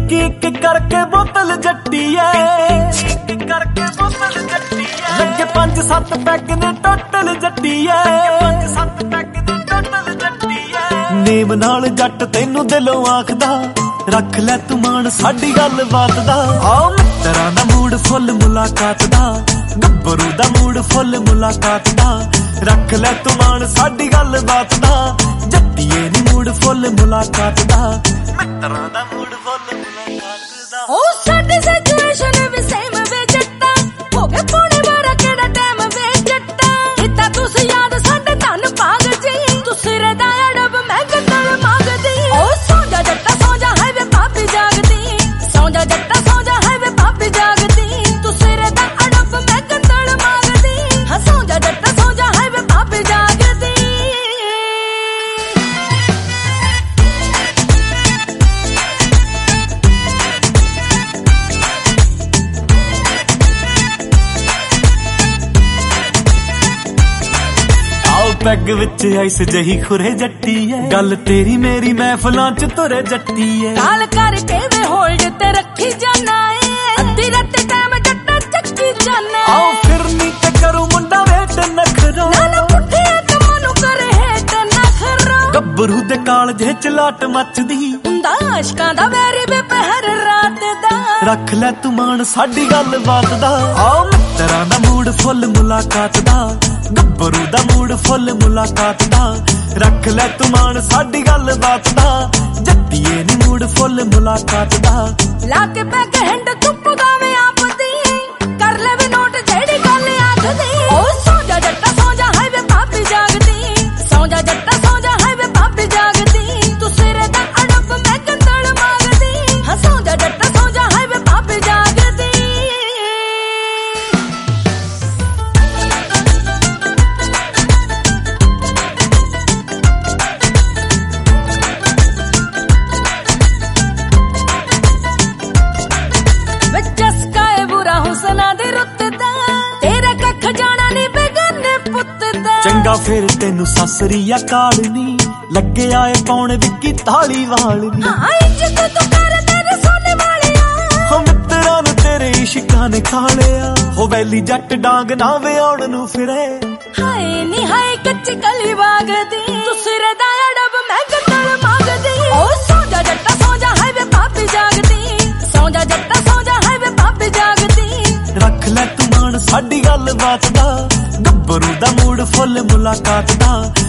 ਇੱਕ करके बोतल जट्टी है लगे 5-7 पैग ने टोटल जट्टी है नेम नाल जट तेनू दिलों आखदा रख लै तू मान साडी गल बात दा आओ मित्तरां दा मूड फुल मुलाकात दा गब्बरू दा मूड फुल मुलाकात दा रख लै तू मान साडी गल बात दा जट्टीए नी मूड फुल मुलाकात दा मित्तरां दा मूड फुल मुलाकात दा ओ साडी सिचुएशन भी सेम वे जट्टा हो गए पौने 12 केड़ा टाइम वे जट्टा इता तुस याद साडे धन भाग जी तू सिरे दा अड़ब मैं गंदल मांगदी ओ सौ जा जट्टा सौ जा है वे पापी जागदी सौ जा जट्टा सौ जा है वे पापी जागदी तू सिरे दा अड़ब मैं गंदल मांगदी हां सौ जा जट्टा सौ जा है वे पापी जागदी पैग विच आइस जही खुरे जट्टी है गल तेरी मेरी महफिलां च तुरे जट्टी है काल करके वे होल्ड ते रखी जाना है अद्धी रात टाइम जट्टा चक्की जाना आओ फिर नी ते करू मुंडा वेट नखरा ना पुठे कमानू करे हेट नखरा गब्बरू दे कालजे च लाट मचदी हुंदा आशकां दा वैरी वे पहर रात दा रख लै तू मान साडी गल बात दा आओ मित्तरां दा मूड फुल मुलाकात दा गब्बरू दा मूड फुल मुलाकात दा रख लै तू मान साडी गल बात दा जट्टीए नी मूड फुल मुलाकात दा लाके पैग हैंड चुप गावे आप दी कर ले वे नोट जेड़ी गल आखदी ओ सौ जा जट्टा सौ जा है वे पापी जागदी सौ जा जट्टा सौ जा है वे पापी जागदी तू सिरे दा अड़ब मैं गंदल मांगदी हां सौ जा जट्टा सौ जा है वे पापी जागदी चंगा फिर तेनू ससरी अकाल नी लगे आए पौने विक्की ताली वाल नी हां इज्जत तू कर तेरे सोने वालिया हो मित्तरां नू तेरे इश्कां ने खा लिया हो वैली जट डांग ना वे आउण नू फिरे हाय नी हाय कच्ची गली वागदी तू सिरे दा अड़ब मैं गंदल मांगदी ओ सौ जा जट्टा सौ जा है वे पापी जागदी सौ जा जट्टा सौ जा है वे पापी जागदी रख लै तू मान साडी गल बात दा गब्बरू दा मूड फुल मुलाकात दा